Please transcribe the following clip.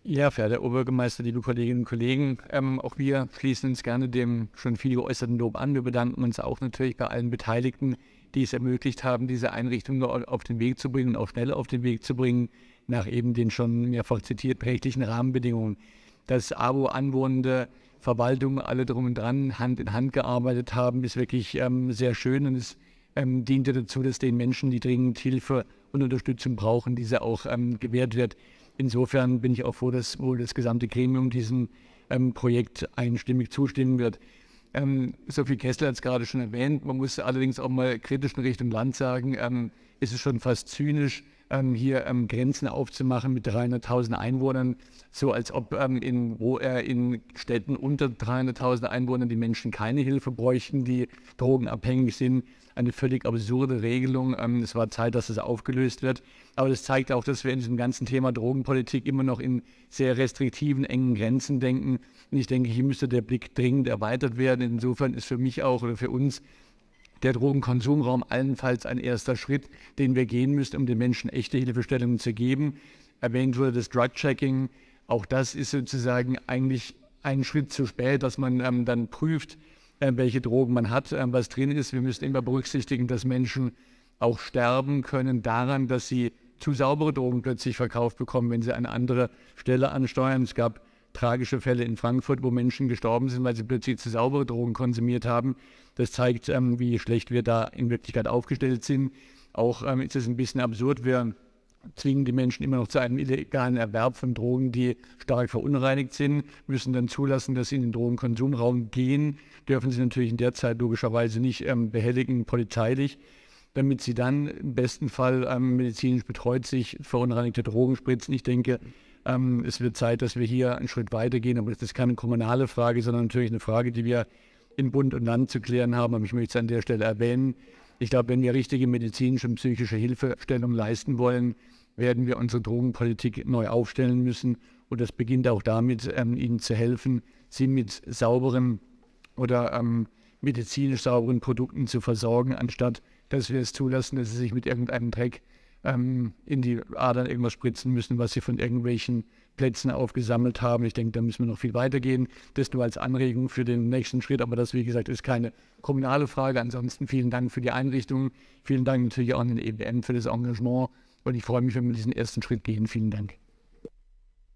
Ja, verehrter Oberbürgermeister, liebe Kolleginnen und Kollegen, auch wir schließen uns gerne dem schon viel geäußerten Lob an. Wir bedanken uns auch natürlich bei allen Beteiligten, die es ermöglicht haben, diese Einrichtung auf den Weg zu bringen und auch schnell auf den Weg zu bringen, nach eben den schon mehrfach zitierten rechtlichen Rahmenbedingungen. Dass AWO anwohnende Verwaltungen alle drum und dran Hand in Hand gearbeitet haben, ist wirklich sehr schön, und es diente dazu, dass den Menschen, die dringend Hilfe und Unterstützung brauchen, diese auch gewährt wird. Insofern bin ich auch froh, dass wohl das gesamte Gremium diesem Projekt einstimmig zustimmen wird. Sophie Kessler hat es gerade schon erwähnt, man muss allerdings auch mal kritisch in Richtung Land sagen, ist es schon fast zynisch, hier Grenzen aufzumachen mit 300.000 Einwohnern, so als ob in Städten unter 300.000 Einwohnern die Menschen keine Hilfe bräuchten, die drogenabhängig sind. Eine völlig absurde Regelung. Es war Zeit, dass es aufgelöst wird. Aber das zeigt auch, dass wir in diesem ganzen Thema Drogenpolitik immer noch in sehr restriktiven, engen Grenzen denken. Und ich denke, hier müsste der Blick dringend erweitert werden. Insofern ist für mich auch oder für uns der Drogenkonsumraum allenfalls ein erster Schritt, den wir gehen müssen, um den Menschen echte Hilfestellungen zu geben. Erwähnt wurde das Drug-Checking. Auch das ist sozusagen eigentlich ein Schritt zu spät, dass man dann prüft, welche Drogen man hat, was drin ist. Wir müssen immer berücksichtigen, dass Menschen auch sterben können daran, dass sie zu saubere Drogen plötzlich verkauft bekommen, wenn sie eine andere Stelle ansteuern. Es gab tragische Fälle in Frankfurt, wo Menschen gestorben sind, weil sie plötzlich zu saubere Drogen konsumiert haben. Das zeigt, wie schlecht wir da in Wirklichkeit aufgestellt sind. Auch ist es ein bisschen absurd, wir zwingen die Menschen immer noch zu einem illegalen Erwerb von Drogen, die stark verunreinigt sind, müssen dann zulassen, dass sie in den Drogenkonsumraum gehen, dürfen sie natürlich in der Zeit logischerweise nicht behelligen, polizeilich, damit sie dann im besten Fall medizinisch betreut sich verunreinigte Drogen spritzen. Ich denke, es wird Zeit, dass wir hier einen Schritt weitergehen, aber das ist keine kommunale Frage, sondern natürlich eine Frage, die wir in Bund und Land zu klären haben. Aber ich möchte es an der Stelle erwähnen. Ich glaube, wenn wir richtige medizinische und psychische Hilfestellung leisten wollen, werden wir unsere Drogenpolitik neu aufstellen müssen. Und das beginnt auch damit, ihnen zu helfen, sie mit sauberen oder medizinisch sauberen Produkten zu versorgen, anstatt dass wir es zulassen, dass sie sich mit irgendeinem Dreck in die Adern irgendwas spritzen müssen, was sie von irgendwelchen Plätzen aufgesammelt haben. Ich denke, da müssen wir noch viel weitergehen. Das nur als Anregung für den nächsten Schritt. Aber das, wie gesagt, ist keine kommunale Frage. Ansonsten vielen Dank für die Einrichtung. Vielen Dank natürlich auch an den EBM für das Engagement. Und ich freue mich, wenn wir diesen ersten Schritt gehen. Vielen Dank.